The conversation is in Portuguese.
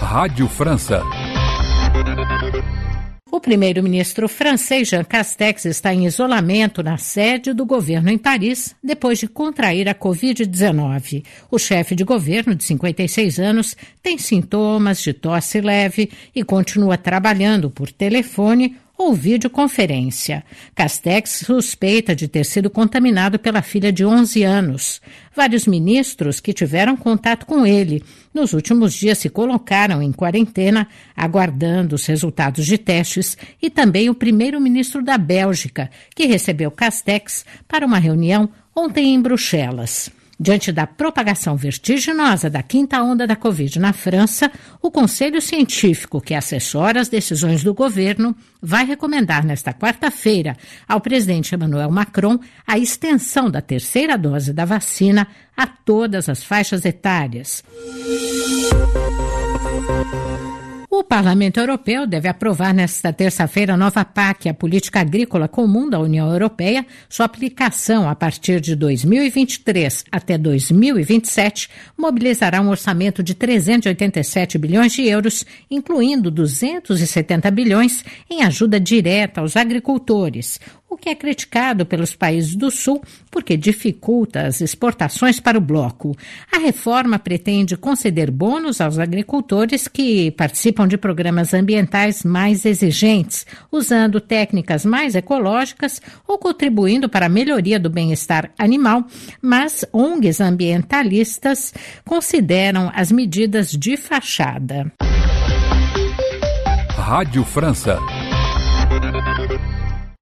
Rádio França. O primeiro-ministro francês Jean Castex está em isolamento na sede do governo em Paris, depois de contrair a Covid-19. O chefe de governo, de 56 anos, tem sintomas de tosse leve e continua trabalhando por telefone ou videoconferência. Castex suspeita de ter sido contaminado pela filha de 11 anos. Vários ministros que tiveram contato com ele nos últimos dias se colocaram em quarentena, aguardando os resultados de testes, e também o primeiro-ministro da Bélgica, que recebeu Castex para uma reunião ontem em Bruxelas. Diante da propagação vertiginosa da quinta onda da Covid na França, o Conselho Científico, que assessora as decisões do governo, vai recomendar nesta quarta-feira ao presidente Emmanuel Macron a extensão da terceira dose da vacina a todas as faixas etárias. O Parlamento Europeu deve aprovar nesta terça-feira a nova PAC, a Política Agrícola Comum da União Europeia. Sua aplicação a partir de 2023 até 2027 mobilizará um orçamento de 387 bilhões de euros, incluindo 270 bilhões em ajuda direta aos agricultores, o que é criticado pelos países do Sul porque dificulta as exportações para o bloco. A reforma pretende conceder bônus aos agricultores que participam de programas ambientais mais exigentes, usando técnicas mais ecológicas ou contribuindo para a melhoria do bem-estar animal, mas ONGs ambientalistas consideram as medidas de fachada. Rádio França.